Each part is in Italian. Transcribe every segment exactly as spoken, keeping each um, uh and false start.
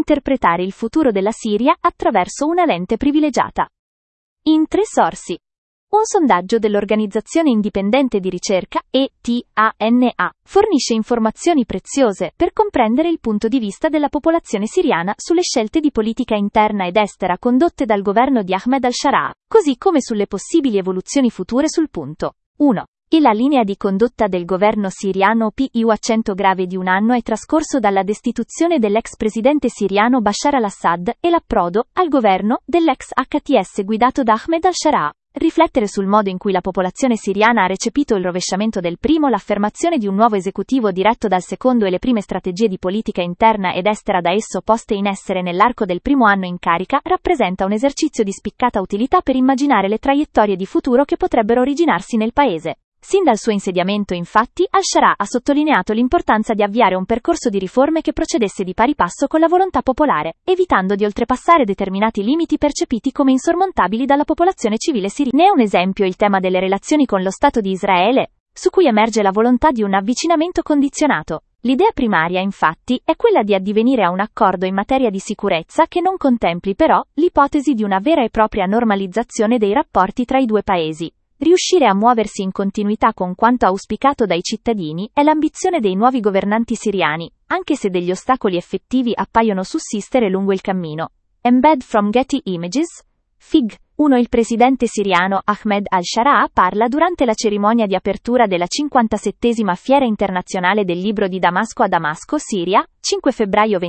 interpretare il futuro della Siria attraverso una lente privilegiata. In tre sorsi. Un sondaggio dell'organizzazione indipendente di ricerca E T A N A fornisce informazioni preziose per comprendere il punto di vista della popolazione siriana sulle scelte di politica interna ed estera condotte dal governo di Ahmed al-Sharaa, così come sulle possibili evoluzioni future sul punto. uno. E la linea di condotta del governo siriano più accento grave di un anno è trascorso dalla destituzione dell'ex presidente siriano Bashar al-Assad e l'approdo al governo dell'ex H T S guidato da Ahmed al-Sharaa. Riflettere sul modo in cui la popolazione siriana ha recepito il rovesciamento del primo, l'affermazione di un nuovo esecutivo diretto dal secondo e le prime strategie di politica interna ed estera da esso poste in essere nell'arco del primo anno in carica, rappresenta un esercizio di spiccata utilità per immaginare le traiettorie di futuro che potrebbero originarsi nel paese. Sin dal suo insediamento, infatti, al-Sharaa ha sottolineato l'importanza di avviare un percorso di riforme che procedesse di pari passo con la volontà popolare, evitando di oltrepassare determinati limiti percepiti come insormontabili dalla popolazione civile siriana. Ne è un esempio il tema delle relazioni con lo Stato di Israele, su cui emerge la volontà di un avvicinamento condizionato. L'idea primaria, infatti, è quella di addivenire a un accordo in materia di sicurezza che non contempli però l'ipotesi di una vera e propria normalizzazione dei rapporti tra i due paesi. Riuscire a muoversi in continuità con quanto auspicato dai cittadini è l'ambizione dei nuovi governanti siriani, anche se degli ostacoli effettivi appaiono sussistere lungo il cammino. Embed from Getty Images. Fig. uno Il presidente siriano Ahmed al-Sharaa parla durante la cerimonia di apertura della cinquantasettesima Fiera Internazionale del Libro di Damasco a Damasco, Siria, cinque febbraio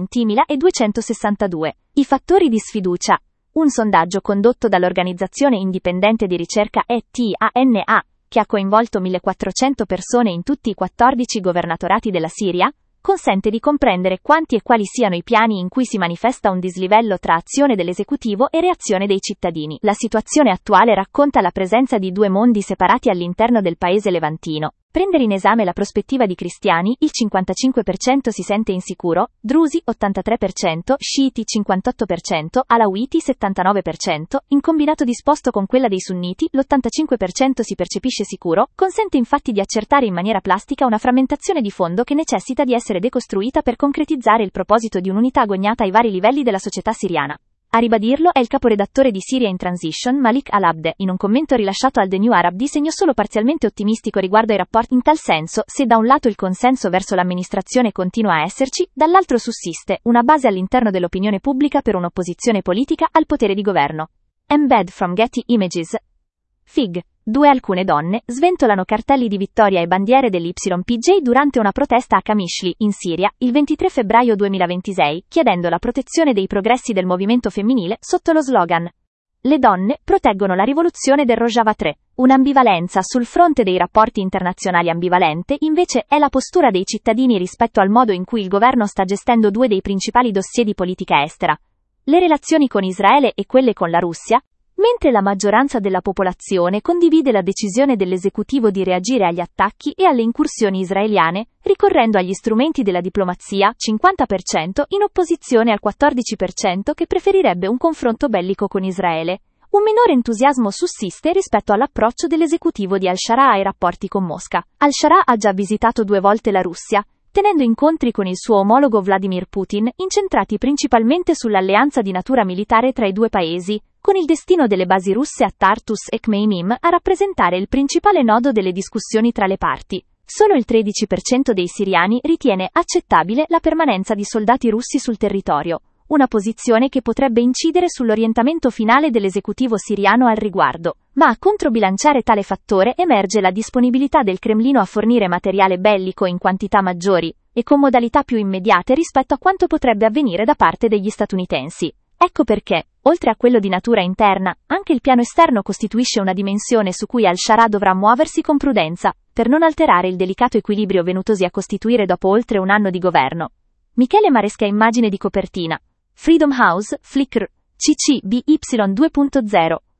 duemiladue. I fattori di sfiducia. Un sondaggio condotto dall'organizzazione indipendente di ricerca E T A N A, che ha coinvolto millequattrocento persone in tutti i quattordici governatorati della Siria, consente di comprendere quanti e quali siano i piani in cui si manifesta un dislivello tra azione dell'esecutivo e reazione dei cittadini. La situazione attuale racconta la presenza di due mondi separati all'interno del paese levantino. Prendere in esame la prospettiva di cristiani, il cinquantacinque per cento si sente insicuro, drusi ottantatré per cento, sciiti cinquantotto per cento, alawiti settantanove per cento, in combinato disposto con quella dei sunniti, l'ottantacinque per cento si percepisce sicuro, consente infatti di accertare in maniera plastica una frammentazione di fondo che necessita di essere decostruita per concretizzare il proposito di un'unità agognata ai vari livelli della società siriana. A ribadirlo è il caporedattore di Syria in Transition, Malik Al-Abd. In un commento rilasciato al The New Arab, disegno solo parzialmente ottimistico riguardo ai rapporti. In tal senso, se da un lato il consenso verso l'amministrazione continua a esserci, dall'altro sussiste una base all'interno dell'opinione pubblica per un'opposizione politica al potere di governo. Embed from Getty Images. Fig. due Alcune donne sventolano cartelli di vittoria e bandiere dell'Y P G durante una protesta a Qamishli, in Siria, il ventitré febbraio duemilaventisei, chiedendo la protezione dei progressi del movimento femminile sotto lo slogan «Le donne proteggono la rivoluzione del Rojava tre». Un'ambivalenza sul fronte dei rapporti internazionali. Ambivalente, invece, è la postura dei cittadini rispetto al modo in cui il governo sta gestendo due dei principali dossier di politica estera: le relazioni con Israele e quelle con la Russia. Mentre la maggioranza della popolazione condivide la decisione dell'esecutivo di reagire agli attacchi e alle incursioni israeliane, ricorrendo agli strumenti della diplomazia, cinquanta per cento, in opposizione al quattordici per cento che preferirebbe un confronto bellico con Israele. Un minore entusiasmo sussiste rispetto all'approccio dell'esecutivo di al-Sharaa ai rapporti con Mosca. Al-Sharaa ha già visitato due volte la Russia, tenendo incontri con il suo omologo Vladimir Putin, incentrati principalmente sull'alleanza di natura militare tra i due paesi, con il destino delle basi russe a Tartus e Khmeimim a rappresentare il principale nodo delle discussioni tra le parti. Solo il tredici per cento dei siriani ritiene accettabile la permanenza di soldati russi sul territorio, una posizione che potrebbe incidere sull'orientamento finale dell'esecutivo siriano al riguardo. Ma a controbilanciare tale fattore emerge la disponibilità del Cremlino a fornire materiale bellico in quantità maggiori e con modalità più immediate rispetto a quanto potrebbe avvenire da parte degli statunitensi. Ecco perché, oltre a quello di natura interna, anche il piano esterno costituisce una dimensione su cui al-Sharaa dovrà muoversi con prudenza, per non alterare il delicato equilibrio venutosi a costituire dopo oltre un anno di governo. Michele Maresca. Immagine di copertina. Freedom House, Flickr, C C B Y due punto zero.